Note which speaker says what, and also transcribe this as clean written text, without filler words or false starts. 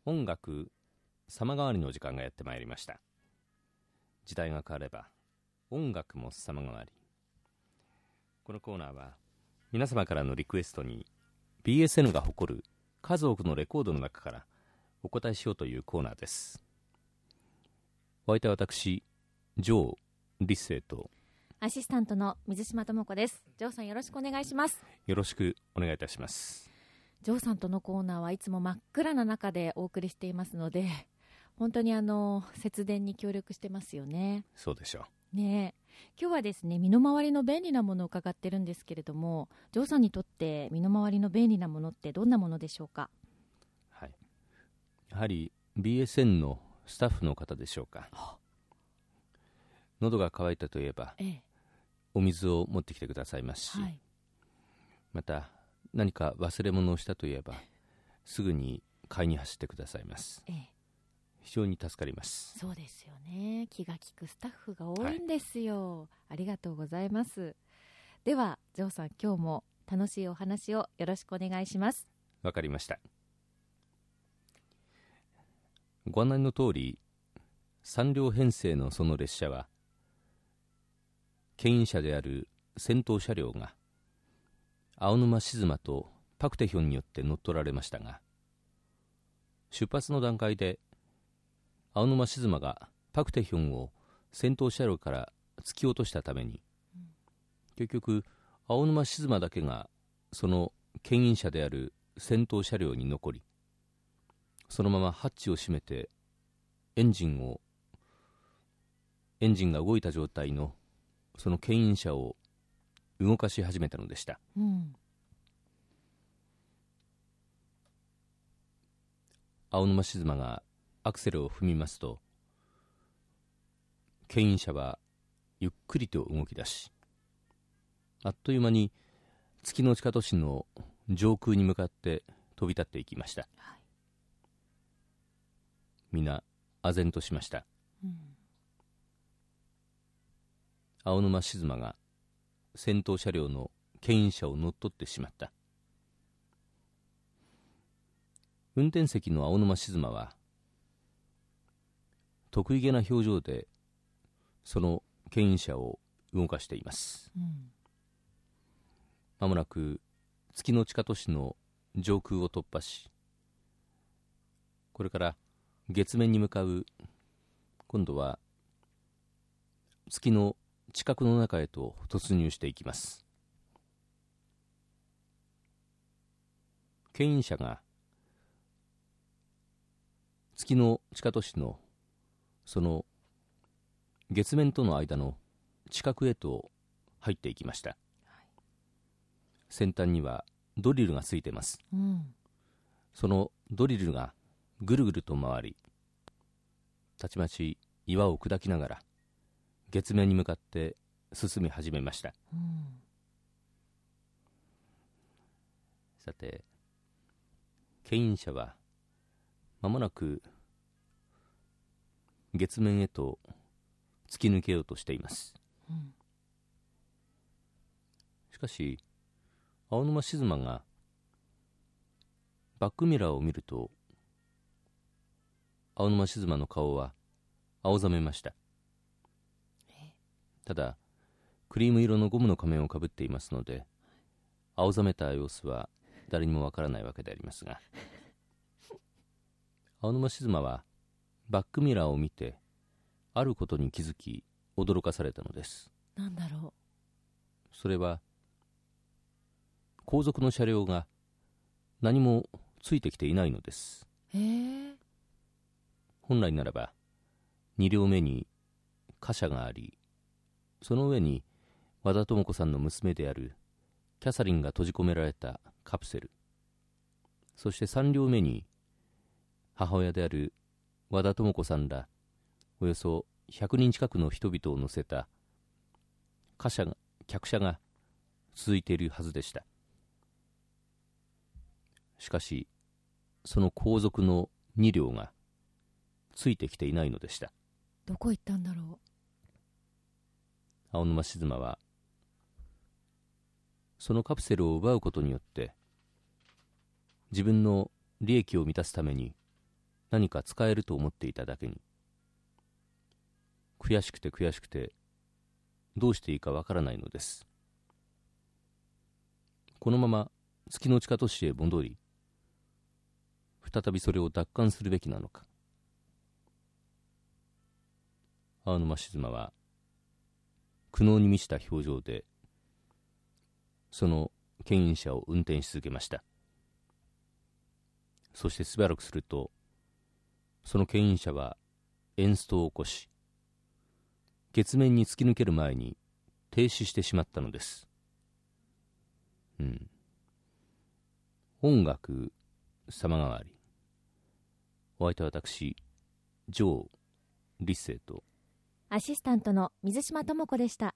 Speaker 1: 音楽様変わりの時間がやってまいりました。時代が変われば音楽も様変わり。このコーナーは皆様からのリクエストに BSN が誇る数多くのレコードの中からお答えしようというコーナーです。お相手は私ジョー・リッセイと
Speaker 2: アシスタントの水島智子です。ジョーさんよろしくお願いします。
Speaker 1: よろしくお願いいたします。
Speaker 2: ジョーさんとのコーナーはいつも真っ暗な中でお送りしていますので、本当に節電に協力してますよね。
Speaker 1: そうでしょう
Speaker 2: ね。今日はですね、身の回りの便利なものを伺ってるんですけれども、ジョーさんにとって身の回りの便利なものってどんなものでしょうか？
Speaker 1: はい、やはり BSN のスタッフの方でしょうか。喉が渇いたといえば、お水を持ってきてくださいますし、また何か忘れ物をしたといえばすぐに買いに走ってくださいます。非常に助かります。
Speaker 2: そうですよね。気が利くスタッフが多いんですよ、ありがとうございます。ではジョーさん、今日も楽しいお話をよろしくお願いします。
Speaker 1: わかりました。ご案内の通り3両編成のその列車は牽引車である先頭車両が青沼静馬とパクテヒョンによって乗っ取られましたが、出発の段階で青沼静馬がパクテヒョンを先頭車両から突き落としたために、結局青沼静馬だけがその牽引車である先頭車両に残り、そのままハッチを閉めてエンジンが動いた状態のその牽引車を動かし始めたのでした。青沼静馬がアクセルを踏みますと、牽引車はゆっくりと動き出し、あっという間に月の地下都市の上空に向かって飛び立っていきました。皆唖然としました。青沼静馬が先頭車両の牽引車を乗っ取ってしまった。運転席の青沼静馬は得意げな表情でその牽引車を動かしています。まもなく月の地下都市の上空を突破し、これから月面に向かう、今度は月の地殻の中へと突入していきます。牽引車が月の地下都市のその月面との間の地殻へと入っていきました。先端にはドリルがついています。そのドリルがぐるぐると回り、たちまち岩を砕きながら月面に向かって進み始めました。さて、牽引車はまもなく月面へと突き抜けようとしています。しかし青沼静馬がバックミラーを見ると、青沼静馬の顔は青ざめました。ただクリーム色のゴムの仮面をかぶっていますので、青ざめた様子は誰にもわからないわけでありますが、青沼静馬はバックミラーを見てあることに気づき驚かされたのです。
Speaker 2: なんだろう。
Speaker 1: それは後続の車両が何もついてきていないのです。本来ならば2両目に貨車があり、その上に和田智子さんの娘であるキャサリンが閉じ込められたカプセル、そして3両目に母親である和田智子さんらおよそ100人近くの人々を乗せた客車が続いているはずでした。しかしその後続の2両がついてきていないのでした。
Speaker 2: どこ行ったんだろう。
Speaker 1: 青沼静馬はそのカプセルを奪うことによって自分の利益を満たすために何か使えると思っていただけに、悔しくてどうしていいかわからないのです。このまま月の地下都市へ戻り、再びそれを奪還するべきなのか。青沼静馬は苦悩に満ちた表情でその牽引車を運転し続けました。そしてしばらくすると、その牽引車はエンストを起こし、月面に突き抜ける前に停止してしまったのです。音楽様変わり。お相手は私、ジョー・リッセイと
Speaker 2: アシスタントの水島智子でした。